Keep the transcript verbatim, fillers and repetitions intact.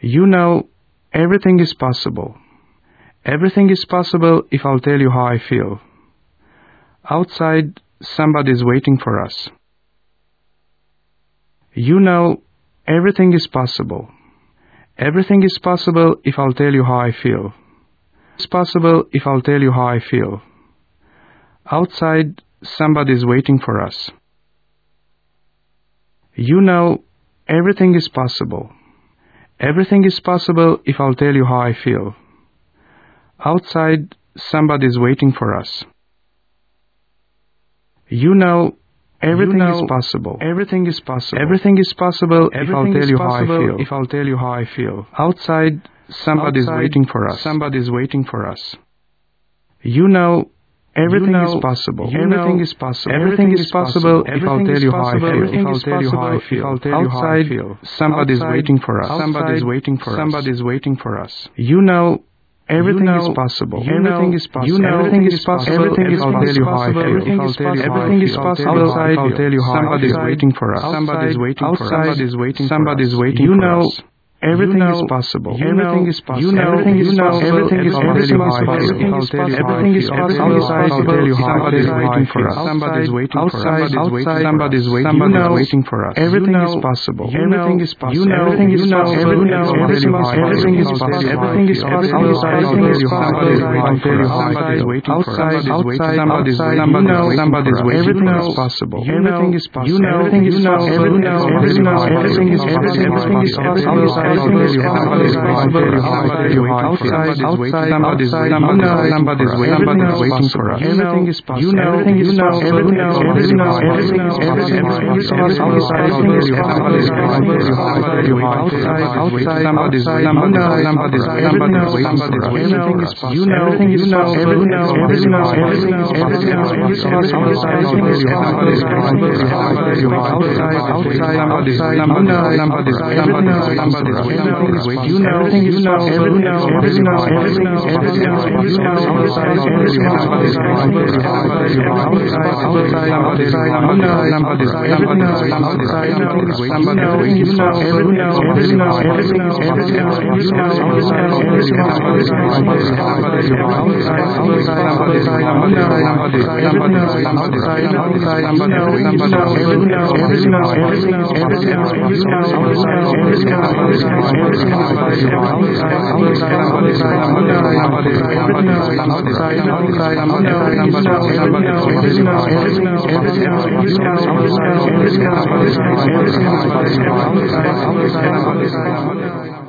You know, everything is possible. Everything is possible if I'll tell you how I feel. Outside, somebody's waiting for us. You know, everything is possible. Everything is possible if I'll tell you how I feel. It's possible if I'll tell you how I feel. Outside, somebody's waiting for us. You know, everything is possible. Everything is possible if I'll tell you how I feel. Outside, somebody's waiting for us. You know, everything you know, is possible. Everything is possible. Everything is possible everything if I'll tell you how I feel. If I'll tell you how I feel. Outside, somebody's Outside, waiting for us. Somebody's waiting for us. You know, everything you know, is possible. Everything know, is possible. Everything is possible if I'll tell you how I feel. If I'll tell you how I feel. I'll tell you how I feel. Somebody's waiting for us. Somebody's waiting for us. Somebody's waiting for us. You know, everything you know, is possible. Everything is possible. You know, everything is possible. Everything is possible. I'll tell you how I feel. If I'll tell you everything is possible. Outside, I'll tell you how somebody's waiting for us. Somebody's waiting for us. Somebody's waiting. Somebody's waiting. You know. Everything you know, is possible. Everything is possible. You know, everything is possible. Everything is possible. Everything is possible. Everything is possible. I'll tell you how somebody's waiting for us. Somebody's waiting for us. Somebody's waiting. Somebody's waiting for us. Everything is possible. Everything is possible. You know, everything is possible. Everything is possible. Everything is possible. Everything is possible. I'll tell you how somebody's waiting for us. Somebody's waiting for us. Somebody's waiting. You know, somebody's waiting. Everything is possible. Everything is possible. You know, everything is possible. Everything is possible. Everything is possible. Everything is possible. Somebody's somebody's waiting outside, outside, somebody's somebody's waiting for us. Everything is possible. You know, everything is possible. Everything is everything is everything is everything is possible. Everything is somebody's outside, outside, somebody's somebody's somebody's waiting for us. Everything is possible. You know, everything is possible. Everything is everything is everything is everything is possible. Everything is somebody's somebody's outside, outside, somebody's somebody's somebody's somebody's everything is waiting. You know, everything is possible. Everything is everything is everything is everything is outside, somebody's somebody's somebody's outside, outside, somebody's somebody's everything is outside, everything is waiting. Everything is possible. Everything is everything is everything is everything is outside, somebody's somebody's somebody's outside, outside, somebody's somebody's somebody's everything is outside, outside, somebody's somebody's everything is everything is everything is everything is outside, everything is somebody's outside,